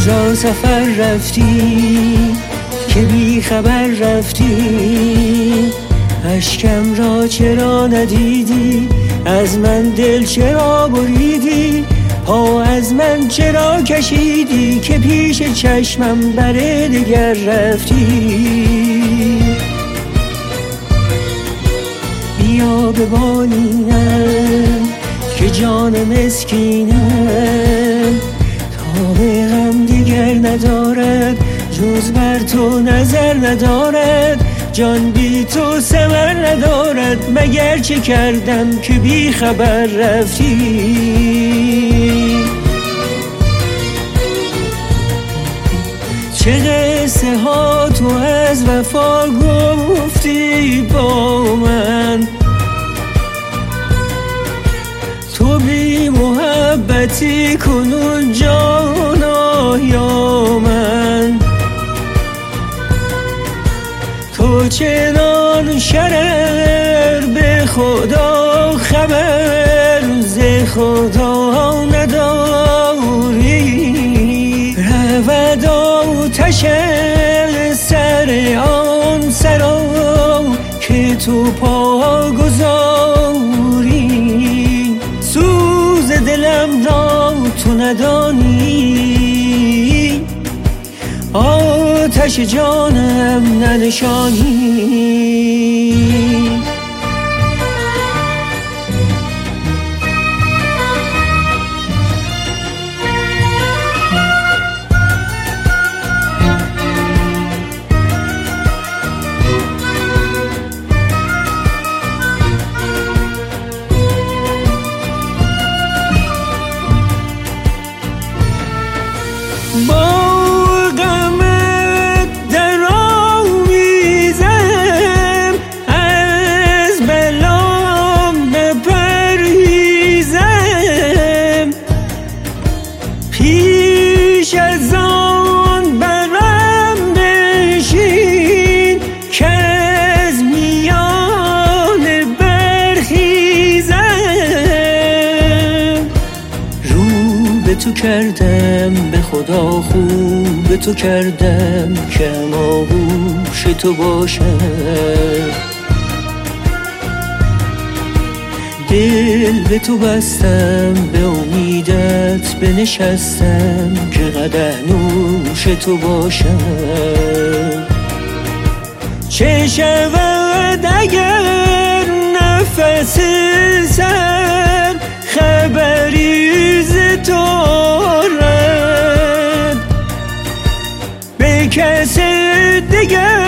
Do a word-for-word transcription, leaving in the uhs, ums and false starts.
کجا سفر رفتی که بی خبر رفتی؟ اشکم را چرا ندیدی؟ از من دل چرا بریدی؟ پا از من چرا کشیدی که پیش چشمم بر دگر رفتی؟ بیا ببالینم که جان مسکینم، تا به غم دیگر ندارد جز بر تو نظر ندارد. جان بی تو ثمر ندارد، مگر چه کردم که بی خبر رفتی؟ چه قصه ها تو از وفا گفتی با من، تو بی محبتی کنون جانا یا من. تو چنان شرر به خدا خبر ز خدا نداری، رود آتش سر آن سرا که تو پا گذاری. سوز دلم را تو ندانی، آتش جانم ننشانی. با غمت در آمیزم، از بلام بپرهیزم. پیش از آن برم بشین که از میان برخیزم. رو به تو کردم به خدا خوب تو کردم که آغوش تو باشم. دل به تو بستم به امیدت بنشستم که قدح نوش تو باشم. چه شود اگر نفس سر خبری ز تو رد به کس دیگر